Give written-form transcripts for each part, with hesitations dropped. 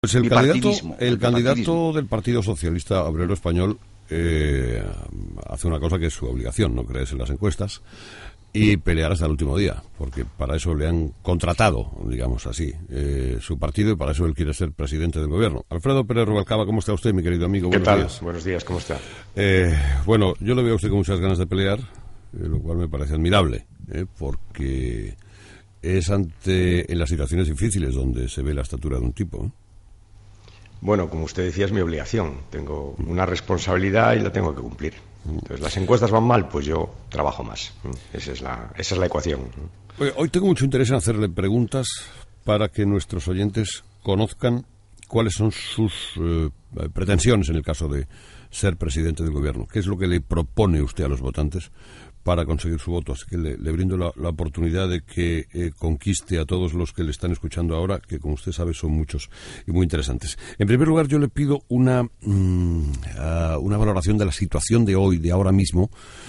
Pues el candidato del Partido Socialista Obrero Español hace una cosa que es su obligación, no crees en las encuestas, y pelear hasta el último día, porque para eso le han contratado, digamos así, su partido, y para eso él quiere ser presidente del gobierno. Alfredo Pérez Rubalcaba, ¿cómo está usted, mi querido amigo? ¿Qué tal? Días. Buenos días, ¿cómo está? Bueno, yo le veo a usted con muchas ganas de pelear, lo cual me parece admirable, porque es en las situaciones difíciles donde se ve la estatura de un tipo, Bueno, como usted decía, es mi obligación. Tengo una responsabilidad y la tengo que cumplir. Entonces, las encuestas van mal, pues yo trabajo más. Esa es la ecuación. Hoy tengo mucho interés en hacerle preguntas para que nuestros oyentes conozcan cuáles son sus pretensiones en el caso de ser presidente del gobierno. ¿Qué es lo que le propone usted a los votantes para conseguir su voto? Así que le brindo la oportunidad de que conquiste a todos los que le están escuchando ahora, que como usted sabe son muchos y muy interesantes. En primer lugar, yo le pido una valoración de la situación de hoy, de ahora mismo,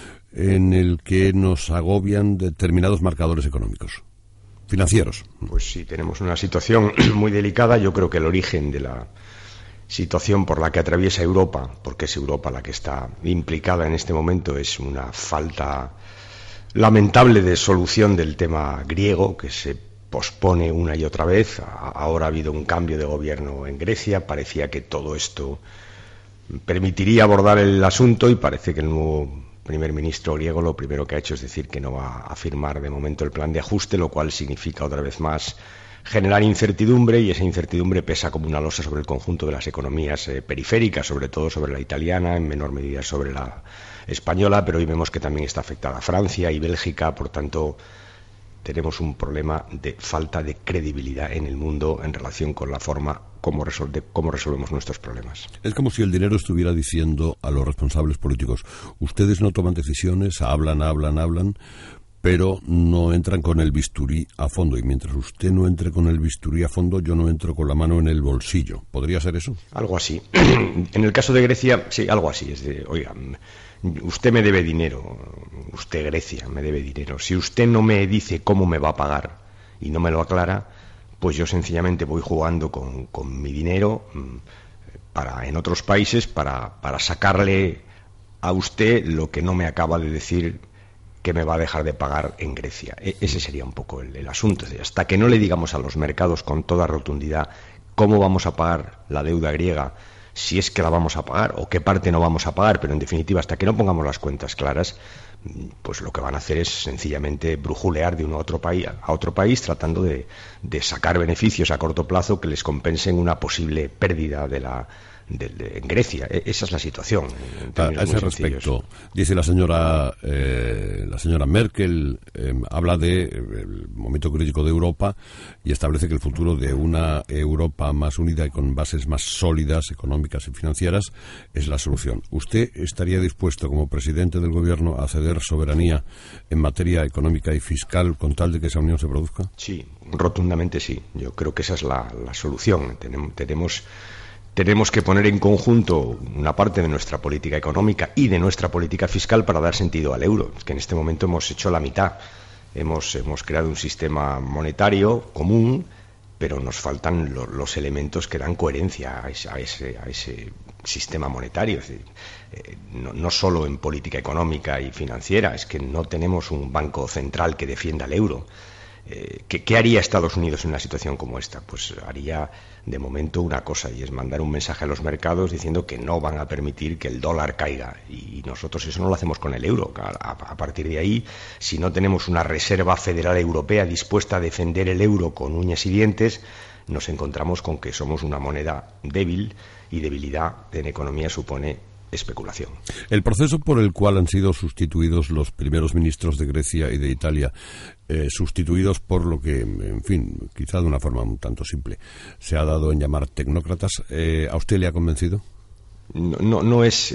en el que nos agobian determinados marcadores económicos, financieros. Pues sí, tenemos una situación muy delicada. Yo creo que el origen de la situación por la que atraviesa Europa, porque es Europa la que está implicada en este momento, es una falta lamentable de solución del tema griego, que se pospone una y otra vez. Ahora ha habido un cambio de gobierno en Grecia, parecía que todo esto permitiría abordar el asunto y parece que el nuevo primer ministro griego lo primero que ha hecho es decir que no va a firmar de momento el plan de ajuste, lo cual significa otra vez más generar incertidumbre, y esa incertidumbre pesa como una losa sobre el conjunto de las economías periféricas, sobre todo sobre la italiana, en menor medida sobre la española, pero hoy vemos que también está afectada Francia y Bélgica. Por tanto, tenemos un problema de falta de credibilidad en el mundo en relación con la forma cómo resolvemos nuestros problemas. Es como si el dinero estuviera diciendo a los responsables políticos: ustedes no toman decisiones, hablan, pero no entran con el bisturí a fondo, y mientras usted no entre con el bisturí a fondo, yo no entro con la mano en el bolsillo. ¿Podría ser eso? Algo así. En el caso de Grecia, sí, algo así. Es de, oiga, usted me debe dinero, usted, Grecia, me debe dinero. Si usted no me dice cómo me va a pagar y no me lo aclara, pues yo sencillamente voy jugando con mi dinero en otros países para sacarle a usted lo que no me acaba de decir que me va a dejar de pagar en Grecia. Ese sería un poco el asunto. Hasta que no le digamos a los mercados con toda rotundidad cómo vamos a pagar la deuda griega, si es que la vamos a pagar o qué parte no vamos a pagar, pero en definitiva hasta que no pongamos las cuentas claras, pues lo que van a hacer es sencillamente brujulear de uno a otro país tratando de sacar beneficios a corto plazo que les compensen una posible pérdida en Grecia. Esa es la situación. A ese respecto, dice la señora Merkel, habla del momento crítico de Europa y establece que el futuro de una Europa más unida y con bases más sólidas, económicas y financieras, es la solución. ¿Usted estaría dispuesto, como presidente del gobierno, a ceder soberanía en materia económica y fiscal con tal de que esa unión se produzca? Sí, rotundamente sí. Yo creo que esa es la solución. Tenemos que poner en conjunto una parte de nuestra política económica y de nuestra política fiscal para dar sentido al euro. Es que en este momento hemos hecho la mitad. Hemos creado un sistema monetario común, pero nos faltan los elementos que dan coherencia a ese sistema monetario. Es decir, no solo en política económica y financiera, es que no tenemos un banco central que defienda el euro. ¿Qué haría Estados Unidos en una situación como esta? Pues haría de momento una cosa, y es mandar un mensaje a los mercados diciendo que no van a permitir que el dólar caiga, y nosotros eso no lo hacemos con el euro. A partir de ahí, si no tenemos una Reserva Federal Europea dispuesta a defender el euro con uñas y dientes, nos encontramos con que somos una moneda débil, y debilidad en economía supone especulación. El proceso por el cual han sido sustituidos los primeros ministros de Grecia y de Italia, sustituidos por lo que, en fin, quizá de una forma un tanto simple, se ha dado en llamar tecnócratas, ¿a usted le ha convencido? No es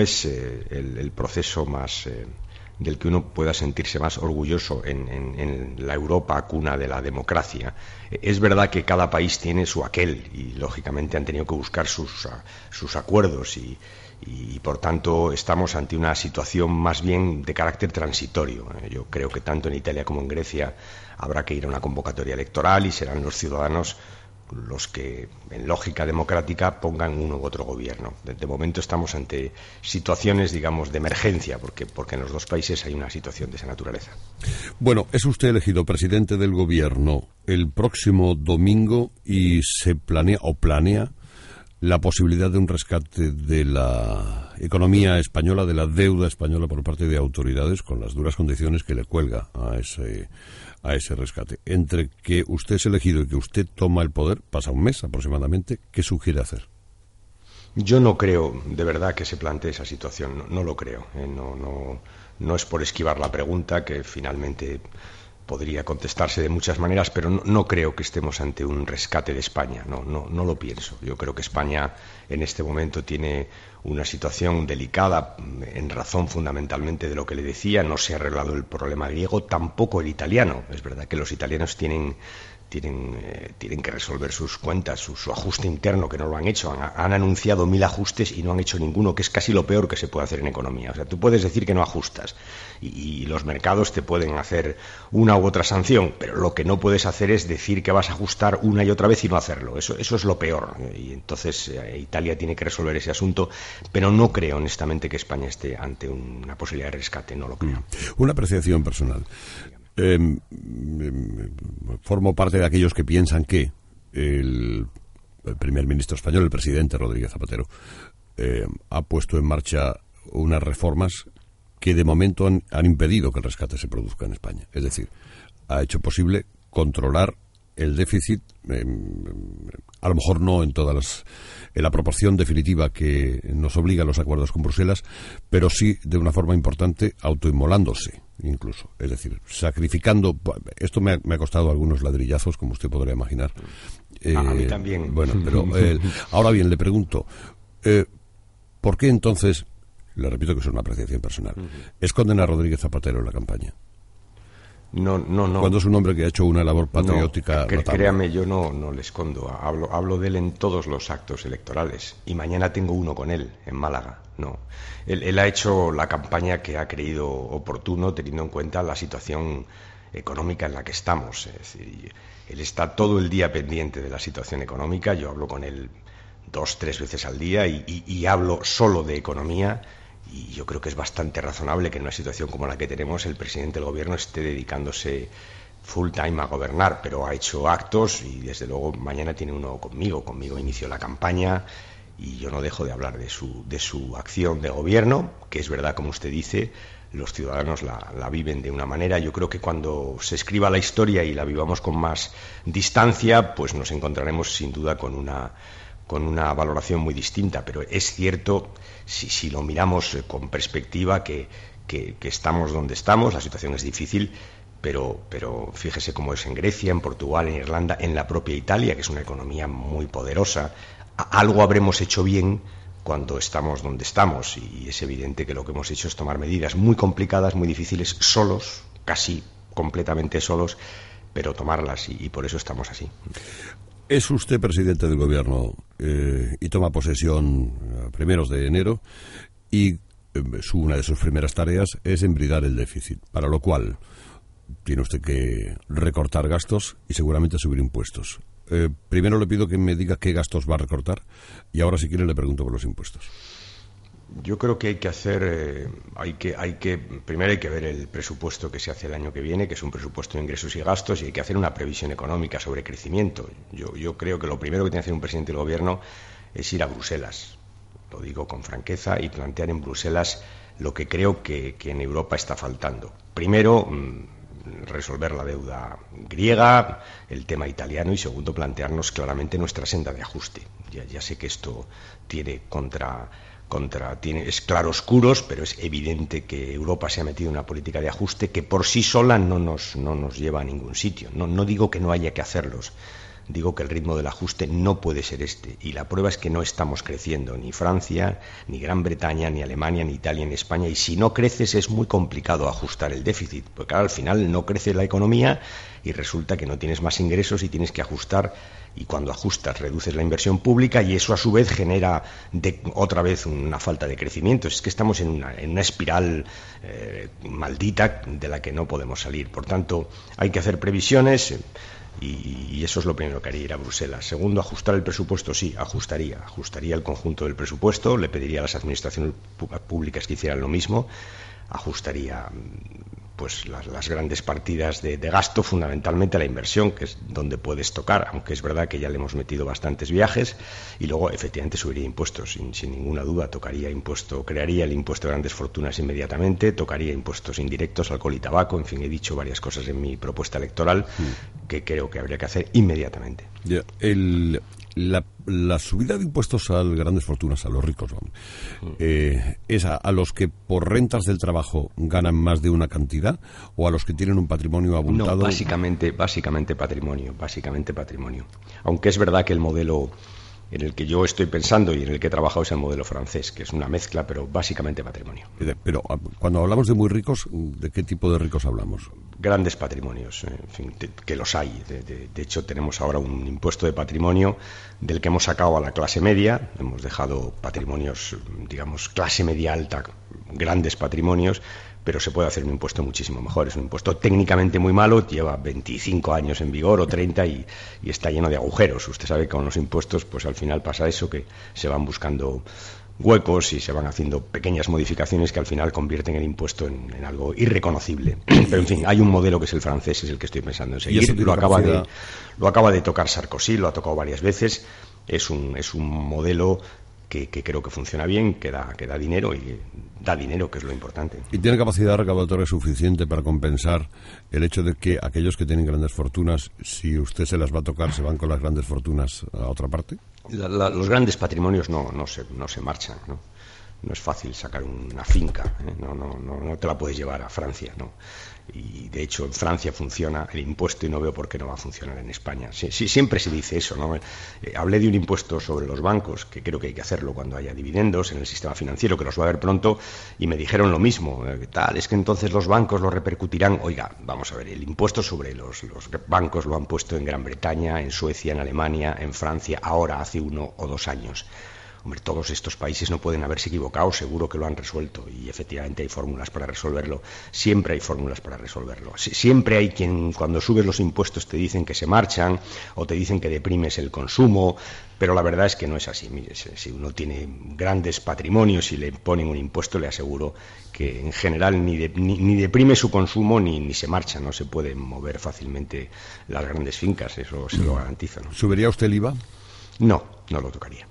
el proceso más del que uno pueda sentirse más orgulloso en la Europa cuna de la democracia. Es verdad que cada país tiene su aquel, y lógicamente han tenido que buscar sus acuerdos, y por tanto estamos ante una situación más bien de carácter transitorio. Yo creo que tanto en Italia como en Grecia habrá que ir a una convocatoria electoral y serán los ciudadanos los que en lógica democrática pongan uno u otro gobierno. De momento estamos ante situaciones, digamos, de emergencia, porque en los dos países hay una situación de esa naturaleza. Bueno, es usted elegido presidente del gobierno el próximo domingo y se planea la posibilidad de un rescate de la economía española, de la deuda española por parte de autoridades, con las duras condiciones que le cuelga a ese rescate. Entre que usted es elegido y que usted toma el poder, pasa un mes aproximadamente, ¿qué sugiere hacer? Yo no creo, de verdad, que se plantee esa situación. No lo creo. No es por esquivar la pregunta, que finalmente podría contestarse de muchas maneras, pero no creo que estemos ante un rescate de España. No lo pienso. Yo creo que España en este momento tiene una situación delicada en razón fundamentalmente de lo que le decía. No se ha arreglado el problema griego, tampoco el italiano. Es verdad que los italianos tienen que resolver sus cuentas, su ajuste interno, que no lo han hecho. Han anunciado 1000 ajustes y no han hecho ninguno, que es casi lo peor que se puede hacer en economía. O sea, tú puedes decir que no ajustas y los mercados te pueden hacer una u otra sanción, pero lo que no puedes hacer es decir que vas a ajustar una y otra vez y no hacerlo. Eso es lo peor. Y entonces Italia tiene que resolver ese asunto, pero no creo honestamente que España esté ante una posibilidad de rescate, no lo creo. Una apreciación personal. Formo parte de aquellos que piensan que el primer ministro español, el presidente Rodríguez Zapatero, ha puesto en marcha unas reformas que de momento han impedido que el rescate se produzca en España. Es decir, ha hecho posible controlar el déficit, a lo mejor no en la proporción definitiva que nos obligan los acuerdos con Bruselas, pero sí de una forma importante autoinmolándose incluso, es decir, sacrificando. Esto me ha costado algunos ladrillazos, como usted podrá imaginar. A mí también. Bueno, pero ahora bien, le pregunto, ¿por qué entonces, le repito que es una apreciación personal, esconden a Rodríguez Zapatero en la campaña? No. Cuando es un hombre que ha hecho una labor patriótica notable. Créame, yo no le escondo. Hablo de él en todos los actos electorales. Y mañana tengo uno con él, en Málaga. No. Él ha hecho la campaña que ha creído oportuno, teniendo en cuenta la situación económica en la que estamos. Es decir, él está todo el día pendiente de la situación económica. Yo hablo con él 2-3 veces al día y hablo solo de economía. Y yo creo que es bastante razonable que en una situación como la que tenemos el presidente del gobierno esté dedicándose full time a gobernar, pero ha hecho actos y desde luego mañana tiene uno conmigo. Conmigo inició la campaña y yo no dejo de hablar de su acción de gobierno, que es verdad, como usted dice, los ciudadanos la viven de una manera. Yo creo que cuando se escriba la historia y la vivamos con más distancia, pues nos encontraremos sin duda con una valoración muy distinta, pero es cierto, si lo miramos con perspectiva, que estamos donde estamos. La situación es difícil, pero fíjese cómo es en Grecia, en Portugal, en Irlanda, en la propia Italia, que es una economía muy poderosa. Algo habremos hecho bien cuando estamos donde estamos, y es evidente que lo que hemos hecho es tomar medidas muy complicadas, muy difíciles, solos, casi completamente solos, pero tomarlas, y por eso estamos así. Es usted presidente del gobierno y toma posesión a primeros de enero, y una de sus primeras tareas es embridar el déficit, para lo cual tiene usted que recortar gastos y seguramente subir impuestos. Primero le pido que me diga qué gastos va a recortar y ahora, si quiere, le pregunto por los impuestos. Yo creo que hay que hacer, primero hay que ver el presupuesto que se hace el año que viene, que es un presupuesto de ingresos y gastos, y hay que hacer una previsión económica sobre crecimiento. Yo creo que lo primero que tiene que hacer un presidente del gobierno es ir a Bruselas, lo digo con franqueza, y plantear en Bruselas lo que creo que en Europa está faltando. Primero, resolver la deuda griega, el tema italiano, y segundo, plantearnos claramente nuestra senda de ajuste. Ya sé que esto tiene es claroscuros, pero es evidente que Europa se ha metido en una política de ajuste que por sí sola no nos lleva a ningún sitio. No digo que no haya que hacerlos, digo que el ritmo del ajuste no puede ser este, y la prueba es que no estamos creciendo, ni Francia, ni Gran Bretaña, ni Alemania, ni Italia, ni España, y si no creces es muy complicado ajustar el déficit, porque claro, al final no crece la economía y resulta que no tienes más ingresos y tienes que ajustar, y cuando ajustas reduces la inversión pública y eso a su vez genera otra vez una falta de crecimiento. Es que estamos en una espiral maldita de la que no podemos salir. Por tanto, hay que hacer previsiones. Y eso es lo primero que haría, ir a Bruselas. Segundo, ajustar el presupuesto, sí, ajustaría el conjunto del presupuesto, le pediría a las administraciones públicas que hicieran lo mismo, ajustaría pues las grandes partidas de gasto, fundamentalmente a la inversión, que es donde puedes tocar, aunque es verdad que ya le hemos metido bastantes viajes, y luego efectivamente subiría impuestos, sin ninguna duda, crearía el impuesto de grandes fortunas inmediatamente, tocaría impuestos indirectos, alcohol y tabaco, en fin, he dicho varias cosas en mi propuesta electoral que creo que habría que hacer inmediatamente. La subida de impuestos a las grandes fortunas, a los ricos, ¿es a los que por rentas del trabajo ganan más de una cantidad o a los que tienen un patrimonio abultado? No, básicamente patrimonio. Aunque es verdad que el modelo en el que yo estoy pensando y en el que he trabajado es el modelo francés, que es una mezcla, pero básicamente patrimonio. Pero cuando hablamos de muy ricos, ¿de qué tipo de ricos hablamos? Grandes patrimonios, en fin, que los hay. De hecho, tenemos ahora un impuesto de patrimonio del que hemos sacado a la clase media, hemos dejado patrimonios, digamos, clase media alta, grandes patrimonios, pero se puede hacer un impuesto muchísimo mejor. Es un impuesto técnicamente muy malo, lleva 25 años en vigor o 30 y está lleno de agujeros. Usted sabe que con los impuestos, pues al final pasa eso, que se van buscando huecos y se van haciendo pequeñas modificaciones que al final convierten el impuesto en algo irreconocible. Pero en fin, hay un modelo que es el francés, es el que estoy pensando en seguir. Lo acaba de tocar Sarkozy, lo ha tocado varias veces. Es un modelo que creo que funciona bien, que da dinero y da dinero, que es lo importante. ¿Y tiene capacidad recaudatoria suficiente para compensar el hecho de que aquellos que tienen grandes fortunas, si usted se las va a tocar, se van con las grandes fortunas a otra parte? Los grandes patrimonios no se marchan, ¿no? No es fácil sacar una finca, ¿eh? No te la puedes llevar a Francia, ¿no? Y de hecho en Francia funciona el impuesto y no veo por qué no va a funcionar en España. Sí, siempre se dice eso, ¿no? Hablé de un impuesto sobre los bancos, que creo que hay que hacerlo cuando haya dividendos en el sistema financiero, que los va a haber pronto, y me dijeron lo mismo, es que entonces los bancos lo repercutirán. Oiga, vamos a ver, el impuesto sobre los bancos lo han puesto en Gran Bretaña, en Suecia, en Alemania, en Francia, ahora hace 1 o 2 años. Hombre, todos estos países no pueden haberse equivocado, seguro que lo han resuelto y efectivamente hay fórmulas para resolverlo, siempre hay fórmulas para resolverlo. Siempre hay quien cuando subes los impuestos te dicen que se marchan o te dicen que deprimes el consumo, pero la verdad es que no es así. Mire, si uno tiene grandes patrimonios y le ponen un impuesto, le aseguro que en general ni deprime su consumo ni se marcha, no se pueden mover fácilmente las grandes fincas, eso se lo garantizo, ¿no? ¿Subiría usted el IVA? No lo tocaría.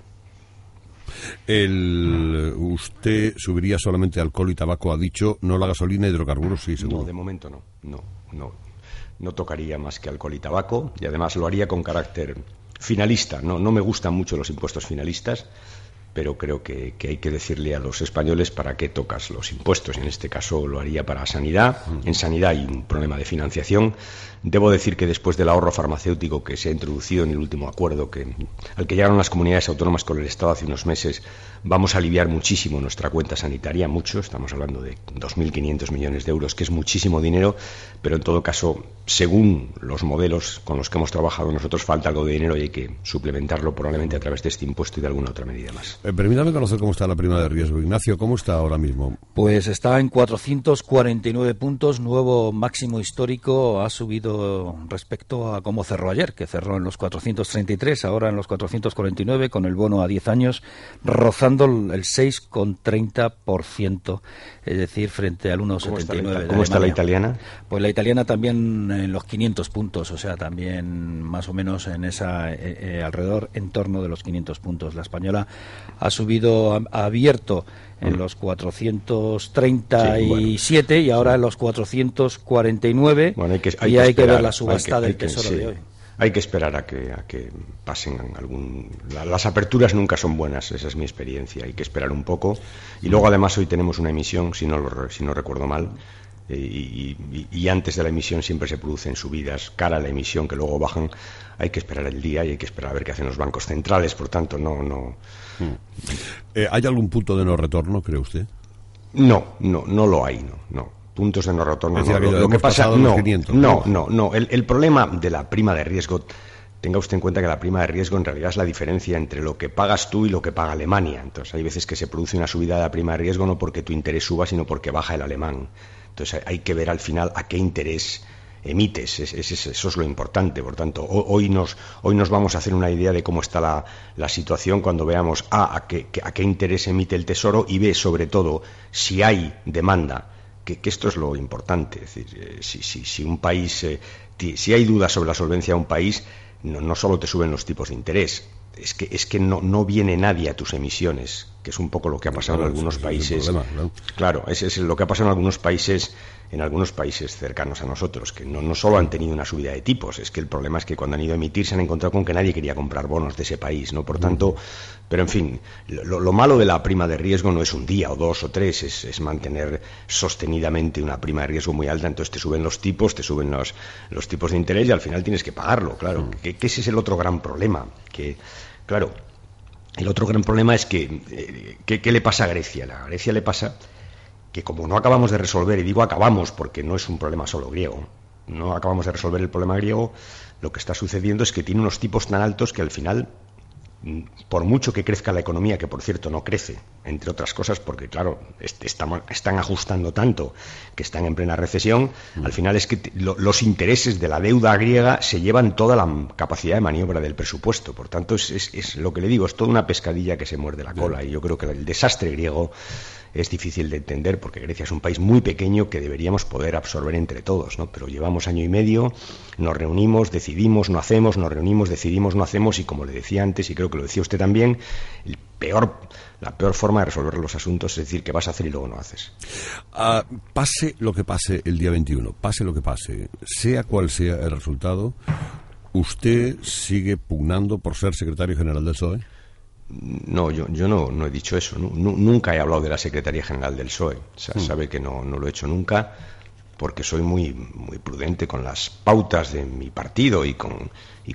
¿Usted subiría solamente alcohol y tabaco, ha dicho, no la gasolina, hidrocarburos? Sí, seguro. No, de momento no tocaría más que alcohol y tabaco, y además lo haría con carácter finalista. No me gustan mucho los impuestos finalistas, pero creo que hay que decirle a los españoles para qué tocas los impuestos. En este caso lo haría para sanidad. En sanidad hay un problema de financiación. Debo decir que después del ahorro farmacéutico que se ha introducido en el último acuerdo al que llegaron las comunidades autónomas con el Estado hace unos meses, vamos a aliviar muchísimo nuestra cuenta sanitaria, mucho. Estamos hablando de 2.500 millones de euros, que es muchísimo dinero, pero en todo caso, según los modelos con los que hemos trabajado nosotros, falta algo de dinero y hay que suplementarlo probablemente a través de este impuesto y de alguna otra medida más. Permítame conocer cómo está la prima de riesgo. Ignacio, ¿cómo está ahora mismo? Pues está en 449 puntos, nuevo máximo histórico. Ha subido respecto a cómo cerró ayer, que cerró en los 433, ahora en los 449, con el bono a 10 años, rozando el 6,30%, es decir, frente al 1,79%. ¿Cómo está la italiana? Pues la italiana también en los 500 puntos, o sea, también más o menos en esa alrededor, en torno de los 500 puntos. La española ha subido, ha abierto en los 437 y ahora en los 449. Bueno, hay que ver la subasta del Tesoro de hoy. Hay que esperar a que pasen las aperturas nunca son buenas, esa es mi experiencia. Hay que esperar un poco y luego además hoy tenemos una emisión, si no recuerdo mal. Y antes de la emisión siempre se producen subidas cara a la emisión que luego bajan. Hay que esperar el día y hay que esperar a ver qué hacen los bancos centrales. Por tanto, no. ¿Hay algún punto de no retorno, cree usted? No lo hay, no. Puntos de no retorno. Es decir, lo que pasa, no. El problema de la prima de riesgo, tenga usted en cuenta que la prima de riesgo en realidad es la diferencia entre lo que pagas tú y lo que paga Alemania. Entonces hay veces que se produce una subida de la prima de riesgo no porque tu interés suba, sino porque baja el alemán. Entonces hay que ver al final a qué interés emites. Eso es lo importante. Por tanto, hoy nos vamos a hacer una idea de cómo está la situación cuando veamos a qué interés emite el Tesoro, y B, sobre todo, si hay demanda, que esto es lo importante. Es decir, si un país, si hay dudas sobre la solvencia de un país, no solo te suben los tipos de interés, es que no viene nadie a tus emisiones, que es un poco lo que ha pasado en algunos países. Claro, es lo que ha pasado en algunos países cercanos a nosotros, que no solo han tenido una subida de tipos, es que el problema es que cuando han ido a emitir se han encontrado con que nadie quería comprar bonos de ese país, ¿no? Por tanto, pero en fin, lo malo de la prima de riesgo no es un día o dos o tres, es mantener sostenidamente una prima de riesgo muy alta. Entonces te suben los tipos, te suben los tipos de interés y al final tienes que pagarlo, claro. Que ese es el otro gran problema, claro, el otro gran problema es que ¿qué le pasa a Grecia? A Grecia le pasa que, como no acabamos de resolver, y digo acabamos porque no es un problema solo griego, no acabamos de resolver el problema griego, lo que está sucediendo es que tiene unos tipos tan altos que al final, por mucho que crezca la economía, que por cierto no crece, entre otras cosas porque claro, están ajustando tanto que están en plena recesión, al final es que los intereses de la deuda griega se llevan toda la capacidad de maniobra del presupuesto. Por tanto, es lo que le digo, es toda una pescadilla que se muerde la cola, y yo creo que el desastre griego es difícil de entender porque Grecia es un país muy pequeño que deberíamos poder absorber entre todos, ¿no? Pero llevamos año y medio, nos reunimos, decidimos, no hacemos, nos reunimos, decidimos, no hacemos, y como le decía antes, y creo que lo decía usted también, la peor forma de resolver los asuntos es decir que vas a hacer y luego no haces. Pase lo que pase el día 21, pase lo que pase, sea cual sea el resultado, ¿usted sigue pugnando por ser secretario general del PSOE? No, yo no he dicho eso. Nunca he hablado de la Secretaría General del PSOE. O sea, sabe que no lo he hecho nunca, porque soy muy prudente con las pautas de mi partido y con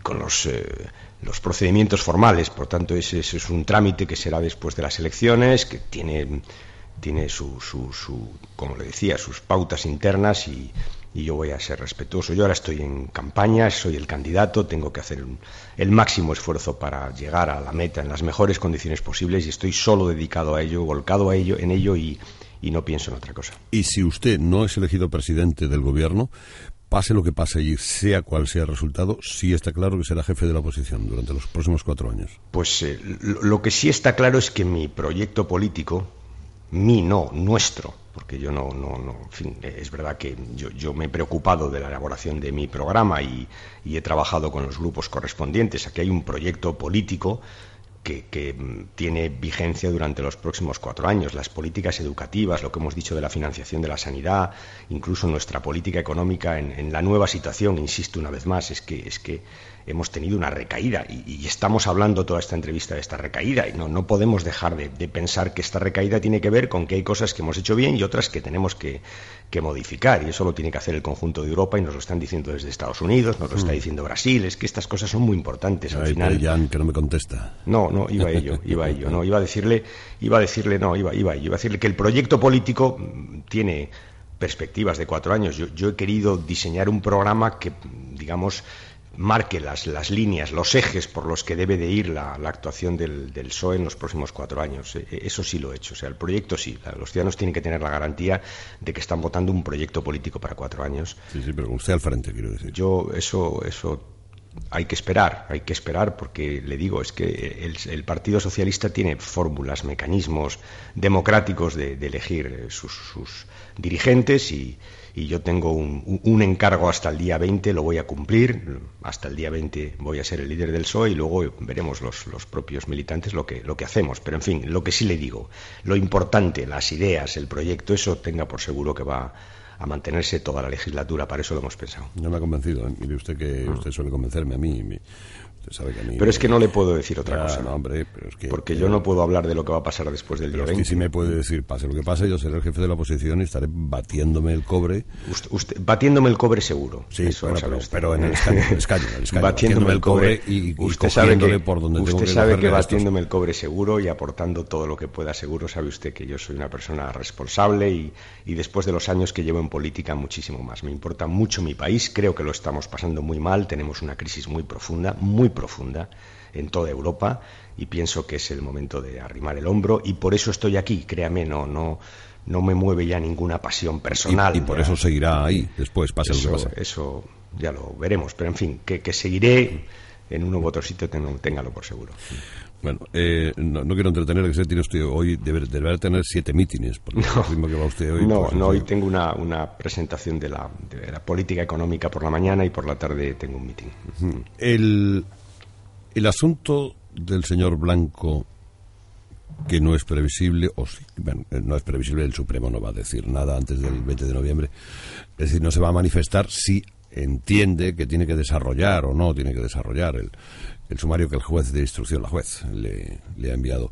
los procedimientos formales. Por tanto, ese es un trámite que será después de las elecciones, que tiene su como le decía, sus pautas internas, y yo voy a ser respetuoso. Yo ahora estoy en campaña, soy el candidato, tengo que hacer el máximo esfuerzo para llegar a la meta en las mejores condiciones posibles, y estoy solo dedicado a ello, volcado en ello, y no pienso en otra cosa. Y si usted no es elegido presidente del gobierno, pase lo que pase y sea cual sea el resultado, sí está claro que será jefe de la oposición durante los próximos 4 años. Pues lo que sí está claro es que mi proyecto político, nuestro, porque yo en fin, es verdad que yo me he preocupado de la elaboración de mi programa y he trabajado con los grupos correspondientes. Aquí hay un proyecto político que tiene vigencia durante los próximos 4 años. Las políticas educativas, lo que hemos dicho de la financiación de la sanidad, incluso nuestra política económica en la nueva situación, insisto una vez más, es que hemos tenido una recaída y estamos hablando toda esta entrevista de esta recaída, y no podemos dejar de pensar que esta recaída tiene que ver con que hay cosas que hemos hecho bien y otras que tenemos que modificar, y eso lo tiene que hacer el conjunto de Europa, y nos lo están diciendo desde Estados Unidos, nos lo está diciendo Brasil. Es que estas cosas son muy importantes al final. Jan, que no me contesta. No, iba a ello, no, iba a decirle que el proyecto político tiene perspectivas de 4 años. Yo he querido diseñar un programa que, digamos, marque las líneas, los ejes por los que debe de ir la actuación del PSOE en los próximos 4 años. Eso sí lo he hecho. O sea, el proyecto sí. Los ciudadanos tienen que tener la garantía de que están votando un proyecto político para 4 años. Sí, pero usted al frente, quiero decir. Eso hay que esperar, porque le digo, es que el Partido Socialista tiene fórmulas, mecanismos democráticos de elegir sus dirigentes, y yo tengo un encargo hasta el día 20, lo voy a cumplir. Hasta el día 20 voy a ser el líder del PSOE, y luego veremos los propios militantes lo que hacemos. Pero en fin, lo que sí le digo, lo importante, las ideas, el proyecto, eso tenga por seguro que va a mantenerse toda la legislatura. Para eso lo hemos pensado. No me ha convencido, ¿eh? Mire usted que usted suele convencerme a mí. Usted sabe que a mí... Pero es que no le puedo decir otra cosa. No, hombre, pero es que... Porque yo no puedo hablar de lo que va a pasar después del día 20. Es que sí me puede decir, pase lo que pase, yo seré el jefe de la oposición y estaré batiéndome el cobre. Usted batiéndome el cobre seguro. Sí, eso bueno, pero en el escaño. Batiéndome el cobre y usted sabe que por donde usted tengo que sabe que batiéndome el cobre seguro y aportando todo lo que pueda seguro. Sabe usted que yo soy una persona responsable, y después de los años que llevo en en política muchísimo más. Me importa mucho mi país, creo que lo estamos pasando muy mal, tenemos una crisis muy profunda en toda Europa, y pienso que es el momento de arrimar el hombro, y por eso estoy aquí, créame, no me mueve ya ninguna pasión personal. Y por eso seguirá ahí, después, pase lo que pase. Eso ya lo veremos, pero en fin, que seguiré en uno u otro sitio, téngalo por seguro. Bueno, no quiero entretener, que tiene usted hoy, deberá tener 7 mítines, porque el ritmo que va usted hoy... Hoy tengo una presentación de la política económica por la mañana, y por la tarde tengo un mitin. El asunto del señor Blanco, que no es previsible, no es previsible, el Supremo no va a decir nada antes del 20 de noviembre, es decir, no se va a manifestar si entiende que tiene que desarrollar o no tiene que desarrollar el sumario que el juez de instrucción, la juez, le ha enviado.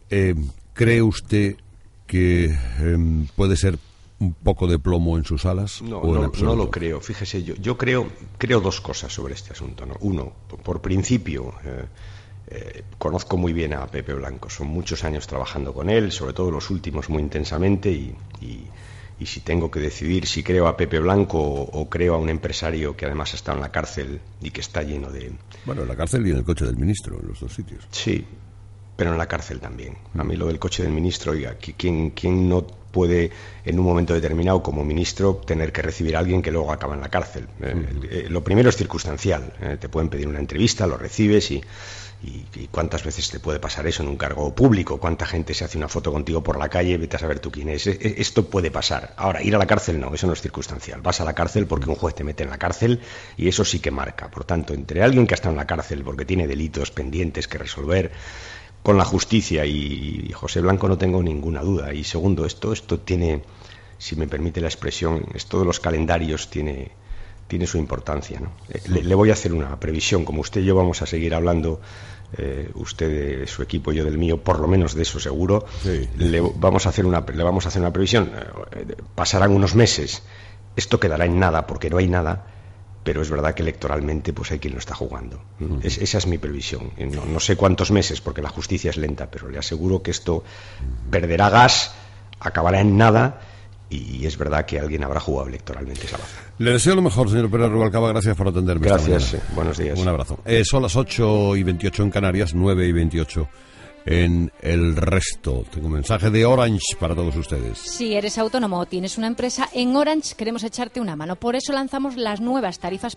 ¿Cree usted que puede ser un poco de plomo en sus alas? No lo creo. Fíjese, yo creo dos cosas sobre este asunto, ¿no? Uno, por principio, conozco muy bien a Pepe Blanco, son muchos años trabajando con él, sobre todo los últimos muy intensamente, y si tengo que decidir si creo a Pepe Blanco o creo a un empresario que además ha estado en la cárcel y que está lleno de... Bueno, en la cárcel y en el coche del ministro, en los dos sitios. Sí, pero en la cárcel también. A mí lo del coche del ministro, oiga, ¿quién no puede en un momento determinado como ministro tener que recibir a alguien que luego acaba en la cárcel? Lo primero es circunstancial. Te pueden pedir una entrevista, lo recibes y cuántas veces te puede pasar eso en un cargo público, cuánta gente se hace una foto contigo por la calle, vete a saber tú quién es. Esto puede pasar. Ahora, ir a la cárcel no, eso no es circunstancial. Vas a la cárcel porque un juez te mete en la cárcel, y eso sí que marca. Por tanto, entre alguien que ha estado en la cárcel porque tiene delitos pendientes que resolver con la justicia y José Blanco, no tengo ninguna duda. Y segundo, esto tiene, si me permite la expresión, esto de los calendarios tiene su importancia, ¿no? Le voy a hacer una previsión. Como usted y yo vamos a seguir hablando, usted de su equipo y yo del mío, por lo menos de eso seguro, sí. Le vamos a hacer una previsión. Pasarán unos meses, esto quedará en nada porque no hay nada, pero es verdad que electoralmente pues hay quien lo está jugando. Esa es mi previsión. No sé cuántos meses, porque la justicia es lenta, pero le aseguro que esto perderá gas, acabará en nada, y es verdad que alguien habrá jugado electoralmente esa baza. Le deseo lo mejor, señor Pérez Rubalcaba. Gracias por atenderme. Gracias, buenos días. Un abrazo. Son las 8:28 en Canarias, 9:28 en el resto. Tengo un mensaje de Orange para todos ustedes. Si eres autónomo o tienes una empresa, en Orange queremos echarte una mano. Por eso lanzamos las nuevas tarifas